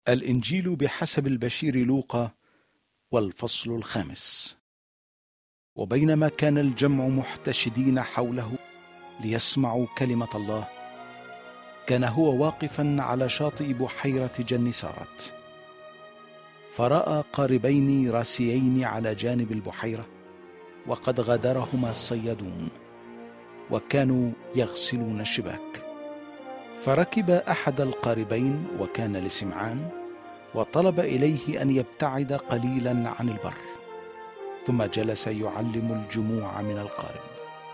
الإنجيل بحسب البشير لوقا، والفصل 5. وبينما كان الجمع محتشدين حوله ليسمعوا كلمة الله، كان هو واقفا على شاطئ بحيرة جنيسارت، فرأى قاربين راسيين على جانب البحيرة، وقد غادرهما الصيادون، وكانوا يغسلون الشباك. فركب أحد القاربين وكان لسمعان، وطلب إليه أن يبتعد قليلا عن البر، ثم جلس يعلم الجموع من القارب.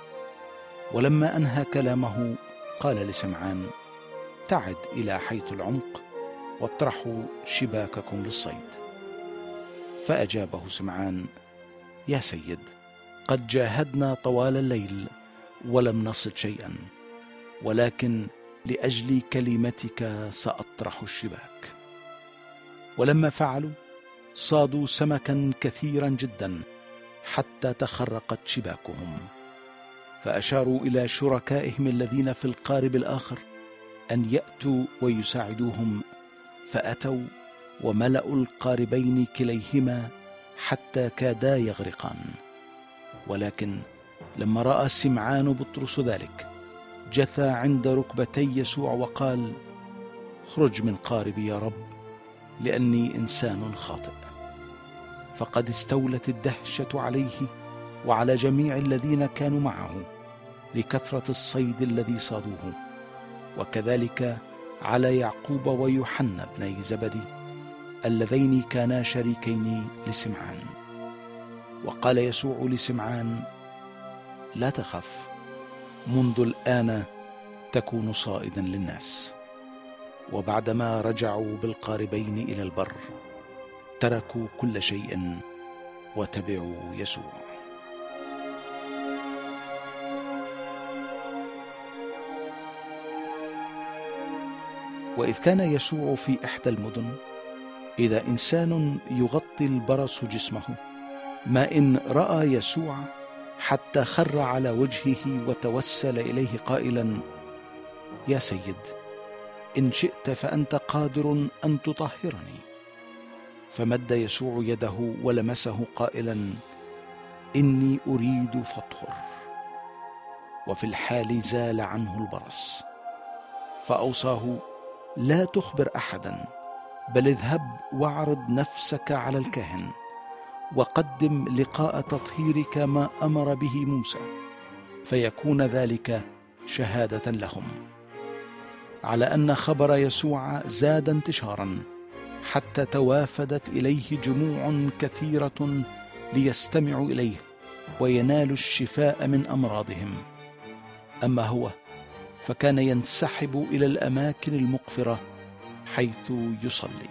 ولما أنهى كلامه قال لسمعان: ابتعد إلى حيث العمق واطرحوا شباككم للصيد. فأجابه سمعان: يا سيد، قد جاهدنا طوال الليل ولم نصد شيئا، ولكن لأجل كلمتك سأطرح الشباك. ولما فعلوا صادوا سمكا كثيرا جدا حتى تخرقت شباكهم، فأشاروا إلى شركائهم الذين في القارب الآخر أن يأتوا ويساعدوهم، فأتوا وملأوا القاربين كليهما حتى كادا يغرقان. ولكن لما رأى سمعان بطرس ذلك، جثى عند ركبتي يسوع وقال: اخرج من قاربي يا رب، لأني إنسان خاطئ. فقد استولت الدهشة عليه وعلى جميع الذين كانوا معه لكثرة الصيد الذي صادوه، وكذلك على يعقوب ويوحنا بني زبدي اللذين كانا شريكين لسمعان. وقال يسوع لسمعان: لا تخف، منذ الآن تكون صائدا للناس. وبعدما رجعوا بالقاربين إلى البر، تركوا كل شيء وتبعوا يسوع. وإذ كان يسوع في إحدى المدن، إذا إنسان يغطي البرص جسمه، ما إن رأى يسوع حتى خر على وجهه وتوسل إليه قائلا: يا سيد، إن شئت فأنت قادر أن تطهرني. فمد يسوع يده ولمسه قائلا: إني أريد فاطهر. وفي الحال زال عنه البرص. فأوصاه: لا تخبر أحدا، بل اذهب واعرض نفسك على الكاهن، وقدم لقاء تطهيرك ما أمر به موسى، فيكون ذلك شهادة لهم. على أن خبر يسوع زاد انتشارا، حتى توافدت إليه جموع كثيرة ليستمعوا إليه وينالوا الشفاء من أمراضهم. أما هو فكان ينسحب إلى الأماكن المقفرة حيث يصلي.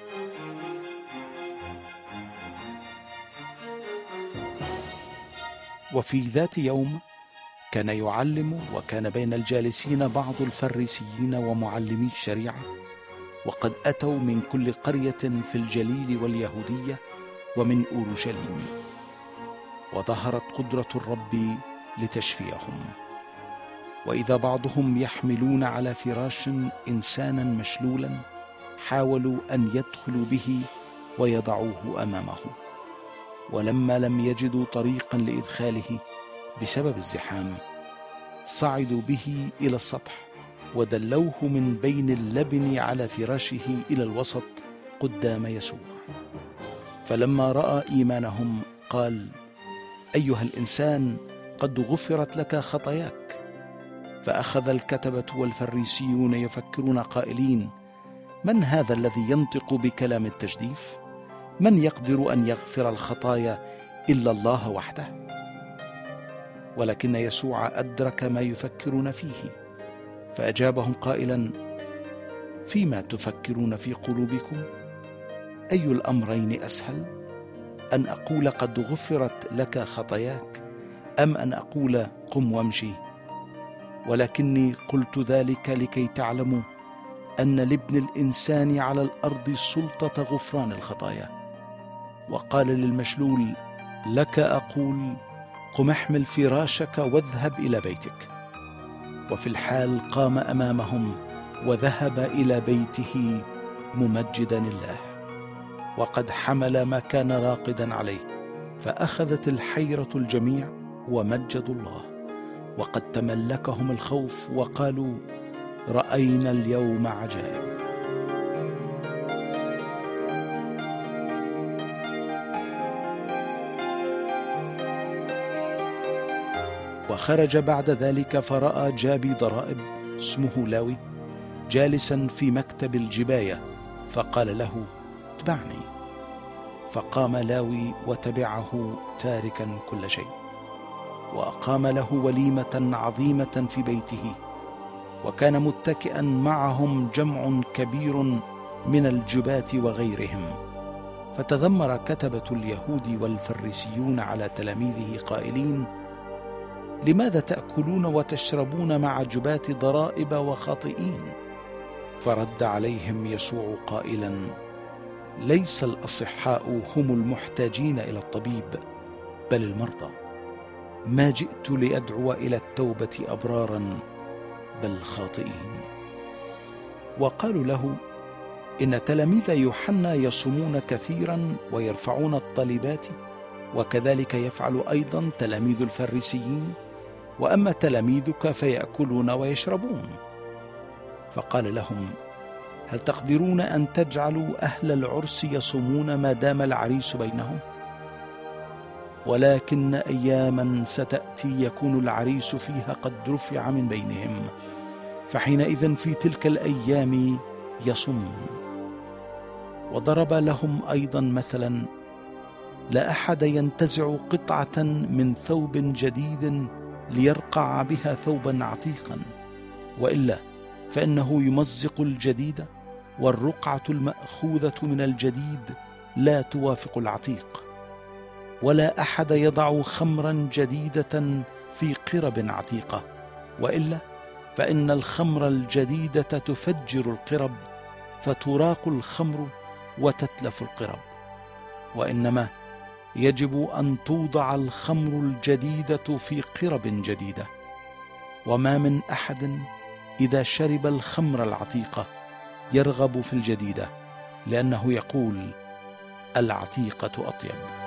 وفي ذات يوم كان يعلم، وكان بين الجالسين بعض الفريسيين ومعلمي الشريعة، وقد أتوا من كل قرية في الجليل واليهودية ومن أورشليم، وظهرت قدرة الرب لتشفيهم. وإذا بعضهم يحملون على فراش إنسانا مشلولا، حاولوا أن يدخلوا به ويضعوه أمامه، ولما لم يجدوا طريقا لإدخاله بسبب الزحام، صعدوا به إلى السطح ودلوه من بين اللبن على فراشه إلى الوسط قدام يسوع. فلما رأى إيمانهم قال: أيها الإنسان، قد غفرت لك خطاياك. فأخذ الكتبة والفريسيون يفكرون قائلين: من هذا الذي ينطق بكلام التجديف؟ من يقدر أن يغفر الخطايا إلا الله وحده؟ ولكن يسوع أدرك ما يفكرون فيه، فأجابهم قائلا: فيما تفكرون في قلوبكم؟ أي الأمرين أسهل، أن أقول قد غفرت لك خطاياك، أم أن أقول قم وامشي؟ ولكني قلت ذلك لكي تعلموا أن لابن الإنسان على الأرض سلطة غفران الخطايا. وقال للمشلول: لك أقول، قم احمل فراشك واذهب إلى بيتك. وفي الحال قام أمامهم وذهب إلى بيته ممجدا الله، وقد حمل ما كان راقدا عليه، فأخذت الحيرة الجميع ومجدوا الله، وقد تملكهم الخوف وقالوا: رأينا اليوم عجائب. وخرج بعد ذلك فرأى جابي ضرائب اسمه لاوي جالسا في مكتب الجباية، فقال له: اتبعني. فقام لاوي وتبعه تاركا كل شيء، وأقام له وليمة عظيمة في بيته، وكان متكئا معهم جمع كبير من الجباة وغيرهم. فتذمر كتبة اليهود والفريسيون على تلاميذه قائلين: لماذا تأكلون وتشربون مع جباة ضرائب وخاطئين؟ فرد عليهم يسوع قائلا: ليس الأصحاء هم المحتاجين إلى الطبيب، بل المرضى. ما جئت لأدعو إلى التوبة أبرارا، بل خاطئين. وقالوا له: إن تلاميذ يوحنا يصومون كثيرا ويرفعون الطالبات، وكذلك يفعل أيضا تلاميذ الفريسيين، وأما تلاميذك فيأكلون ويشربون. فقال لهم: هل تقدرون أن تجعلوا أهل العرس يصومون ما دام العريس بينهم؟ ولكن أياما ستأتي يكون العريس فيها قد رفع من بينهم، فحينئذ في تلك الأيام يصومون. وضرب لهم أيضا مثلا: لا أحد ينتزع قطعة من ثوب جديد ليرقع بها ثوبا عتيقا، وإلا فإنه يمزق الجديد، والرقعة المأخوذة من الجديد لا توافق العتيق. ولا أحد يضع خمرا جديدة في قرب عتيقة، وإلا فإن الخمر الجديدة تفجر القرب، فتراق الخمر وتتلف القرب. وإنما يجب أن توضع الخمر الجديدة في قرب جديدة. وما من أحد إذا شرب الخمر العتيقة يرغب في الجديدة، لأنه يقول: العتيقة أطيب.